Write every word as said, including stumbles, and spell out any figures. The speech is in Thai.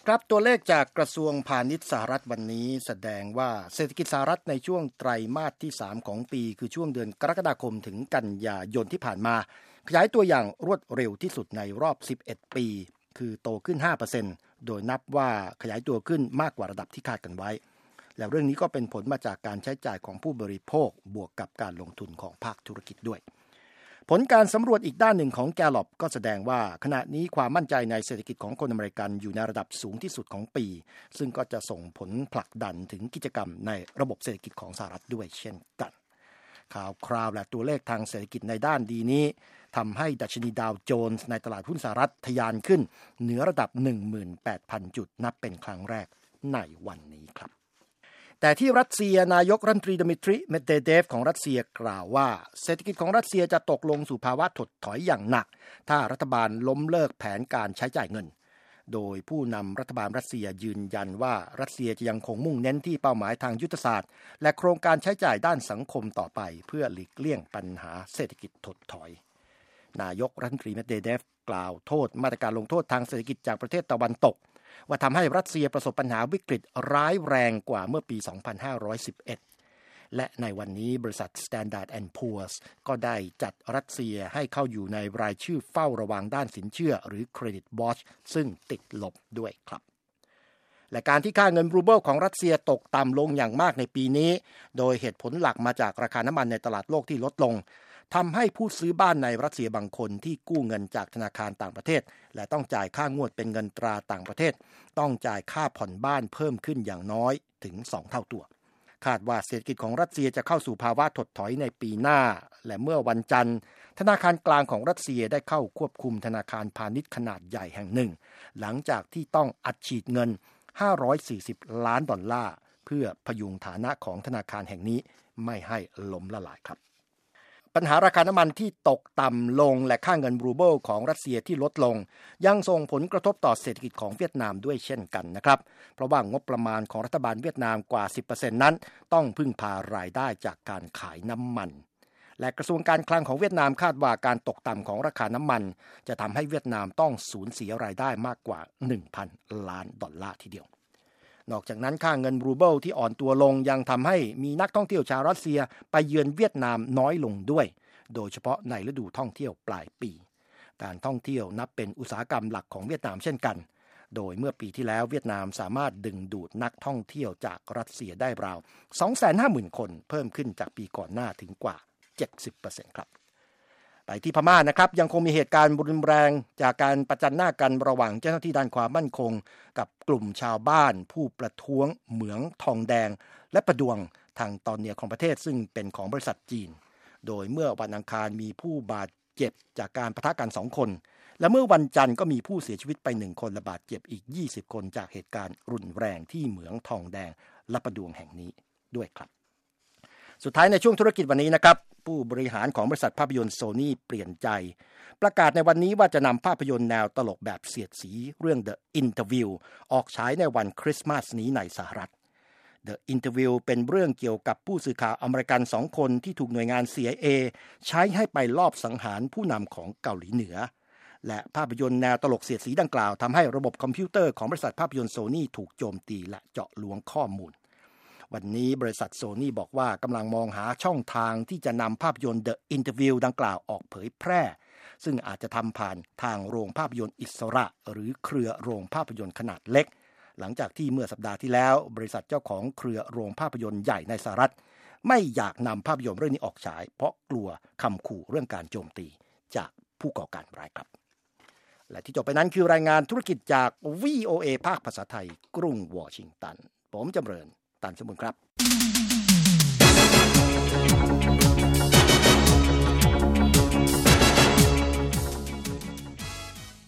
ครับตัวเลขจากกระทรวงพาณิชย์สหรัฐวันนี้แสดงว่าเศรษฐกิจสหรัฐในช่วงไตรมาสที่สามของปีคือช่วงเดือนกรกฎาคมถึงกันยายนที่ผ่านมาขยายตัวอย่างรวดเร็วที่สุดในรอบสิบเอ็ดปีคือโตขึ้น ห้าเปอร์เซ็นต์ โดยนับว่าขยายตัวขึ้นมากกว่าระดับที่คาดกันไว้แล้วเรื่องนี้ก็เป็นผลมาจากการใช้จ่ายของผู้บริโภคบวกกับการลงทุนของภาคธุรกิจด้วยผลการสำรวจอีกด้านหนึ่งของ Gallup ก็แสดงว่าขณะนี้ความมั่นใจในเศรษฐกิจของคนอเมริกันอยู่ในระดับสูงที่สุดของปีซึ่งก็จะส่งผลผลักดันถึงกิจกรรมในระบบเศรษฐกิจของสหรัฐด้วยเช่นกันข่าวคราวและตัวเลขทางเศรษฐกิจในด้านดีนี้ทำให้ดัชนีดาวโจนส์ในตลาดหุ้นสหรัฐทะยานขึ้นเหนือระดับ หนึ่งหมื่นแปดพัน จุดนับเป็นครั้งแรกในวันนี้ครับแต่ที่รัสเซียนายกรัฐมนตรีดิมิทรีเมดเวเดฟของรัสเซียกล่าวว่าเศรษฐกิจของรัสเซียจะตกลงสู่ภาวะถดถอยอย่างหนักถ้ารัฐบาลล้มเลิกแผนการใช้จ่ายเงินโดยผู้นำรัฐบาลรัสเซียยืนยันว่ารัสเซียจะยังคงมุ่งเน้นที่เป้าหมายทางยุทธศาสตร์และโครงการใช้จ่ายด้านสังคมต่อไปเพื่อหลีกเลี่ยงปัญหาเศรษฐกิจถดถอยนายกรัฐมนตรีเมดเวเดฟกล่าวโทษมาตรการลงโทษทางเศรษฐกิจจากประเทศตะวันตกว่าทำให้รัสเซียประสบปัญหาวิกฤตร้ายแรงกว่าเมื่อปี สองพันห้าร้อยสิบเอ็ด และในวันนี้บริษัท Standard แอนด์ Poor's ก็ได้จัดรัสเซียให้เข้าอยู่ในรายชื่อเฝ้าระวังด้านสินเชื่อหรือ Credit Watch ซึ่งติดลบด้วยครับและการที่ค่าเงินรูเบิลของรัสเซียตกต่ำลงอย่างมากในปีนี้โดยเหตุผลหลักมาจากราคาน้ำมันในตลาดโลกที่ลดลงทำให้ผู้ซื้อบ้านในรัสเซียบางคนที่กู้เงินจากธนาคารต่างประเทศและต้องจ่ายค่างวดเป็นเงินตราต่างประเทศต้องจ่ายค่าผ่อนบ้านเพิ่มขึ้นอย่างน้อยถึงสองเท่าตัวคาดว่าเศรษฐกิจของรัสเซียจะเข้าสู่ภาวะถดถอยในปีหน้าและเมื่อวันจันทร์ธนาคารกลางของรัสเซียได้เข้าควบคุมธนาคารพาณิชย์ขนาดใหญ่แห่งหนึ่งหลังจากที่ต้องอัดฉีดเงินห้าร้อยสี่สิบล้านดอลลาร์เพื่อพยุงฐานะของธนาคารแห่งนี้ไม่ให้ล้มละลายครับปัญหาราคาน้ำมันที่ตกต่ำลงและค่าเงินรูเบิลของรัสเซียที่ลดลงยังส่งผลกระทบต่อเศรษฐกิจของเวียดนามด้วยเช่นกันนะครับเพราะว่างบประมาณของรัฐบาลเวียดนามกว่า สิบเปอร์เซ็นต์ นั้นต้องพึ่งพารายได้จากการขายน้ำมันและกระทรวงการคลังของเวียดนามคาดว่าการตกต่ำของราคาน้ำมันจะทำให้เวียดนามต้องสูญเสียรายได้มากกว่า หนึ่งพัน ล้านดอลลาร์ทีเดียวนอกจากนั้นค่าเงินรูเบิลที่อ่อนตัวลงยังทำให้มีนักท่องเที่ยวชาวรัสเซียไปเยือนเวียดนามน้อยลงด้วยโดยเฉพาะในฤดูท่องเที่ยวปลายปีการท่องเที่ยวนับเป็นอุตสาหกรรมหลักของเวียดนามเช่นกันโดยเมื่อปีที่แล้วเวียดนามสามารถดึงดูดนักท่องเที่ยวจากรัสเซียได้ราว สองแสนห้าหมื่น คนเพิ่มขึ้นจากปีก่อนหน้าถึงกว่า เจ็ดสิบเปอร์เซ็นต์ ครับไปที่พม่านะครับยังคงมีเหตุการณ์รุนแรงจากการประจันหน้ากันระหว่างเจ้าหน้าที่ด้านความมั่นคงกับกลุ่มชาวบ้านผู้ประท้วงเหมืองทองแดงและประดวงทางตอนเหนือของประเทศซึ่งเป็นของบริษัทจีนโดยเมื่อวันอังคารมีผู้บาดเจ็บจากการปะทะกันสองคนและเมื่อวันจันทร์ก็มีผู้เสียชีวิตไปหนึ่งคนและบาดเจ็บอีกยี่สิบคนจากเหตุการณ์รุนแรงที่เหมืองทองแดงและประดวงแห่งนี้ด้วยครับสุดท้ายในช่วงธุรกิจวันนี้นะครับผู้บริหารของบริษัทภาพยนตร์โซนี่เปลี่ยนใจประกาศในวันนี้ว่าจะนำภาพยนตร์แนวตลกแบบเสียดสีเรื่อง The Interview ออกฉายในวันคริสต์มาสนี้ในสหรัฐ The Interview เป็นเรื่องเกี่ยวกับผู้สื่อข่าวอเมริกันสองคนที่ถูกหน่วยงาน ซี ไอ เอ ใช้ให้ไปลอบสังหารผู้นำของเกาหลีเหนือและภาพยนตร์แนวตลกเสียดสีดังกล่าวทำให้ระบบคอมพิวเตอร์ของบริษัทภาพยนตร์โซนี่ถูกโจมตีและเจาะล้วงข้อมูลวันนี้บริษัทโซนี่บอกว่ากำลังมองหาช่องทางที่จะนำภาพยนตร์ The Interview ดังกล่าวออกเผยแพร่ซึ่งอาจจะทำผ่านทางโรงภาพยนตร์อิสระหรือเครือโรงภาพยนตร์ขนาดเล็กหลังจากที่เมื่อสัปดาห์ที่แล้วบริษัทเจ้าของเครือโรงภาพยนตร์ใหญ่ในสหรัฐไม่อยากนำภาพยนตร์เรื่องนี้ออกฉายเพราะกลัวคำขู่เรื่องการโจมตีจากผู้ก่อการร้ายครับและที่จบไปนั้นคือรายงานธุรกิจจาก วี โอ เอ ภาคภาษาไทยกรุงวอชิงตันผมจำเริญตันสมบูรณ์ครับ